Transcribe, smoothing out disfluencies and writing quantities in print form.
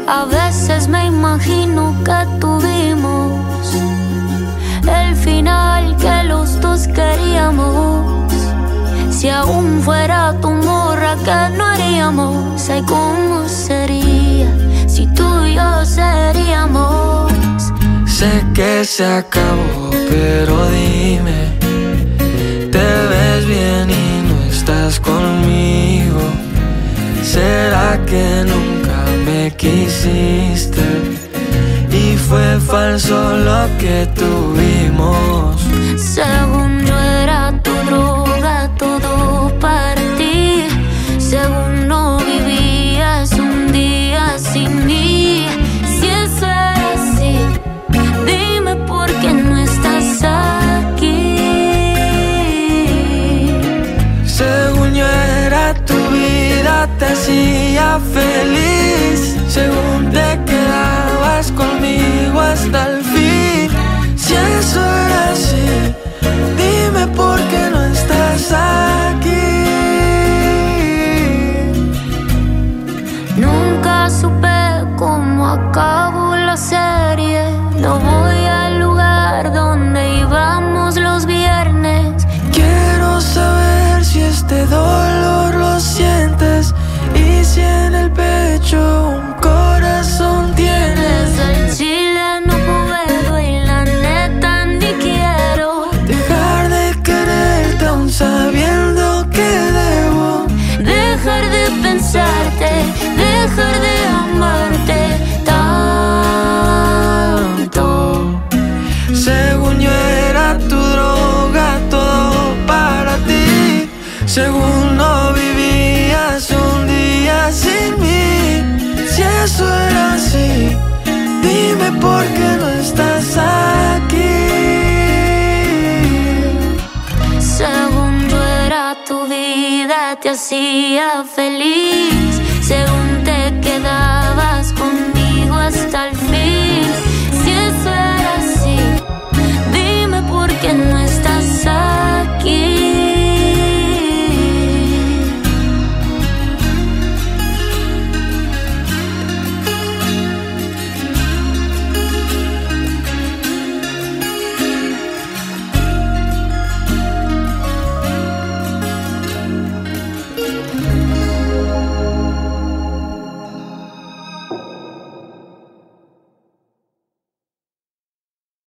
A veces me imagino que tuvimos el final que los dos queríamos. Si aún fuera tu morra, ¿qué no haríamos? Ay, ¿cómo sería si tú y yo seríamos? Sé que se acabó, pero dime, ¿te ves bien y no estás conmigo? ¿Será que nunca me quisiste y fue falso lo que tuvimos? Según yo era tu droga, todo para ti. Según no vivías un día sin mí. Si eso era así, dime por qué no estás aquí. Según yo era tu vida, te hacía feliz. Según te quedabas conmigo hasta el fin. Si eso era así, dime por qué no estás aquí. Nunca supe cómo acabó la serie. No voy al lugar donde íbamos los viernes. Quiero saber si este dolor lo sientes y si en el pecho un corazón tienes. Desde el Chile no puedo y la neta ni quiero dejar de quererte aún sabiendo que debo dejar de pensarte, dejar de amarte tanto. Según yo era tu droga, todo para ti. Según no vivías un día sin mí. Si eso era así, dime por qué no estás aquí. Según yo era tu vida, te hacía feliz. Según te quedabas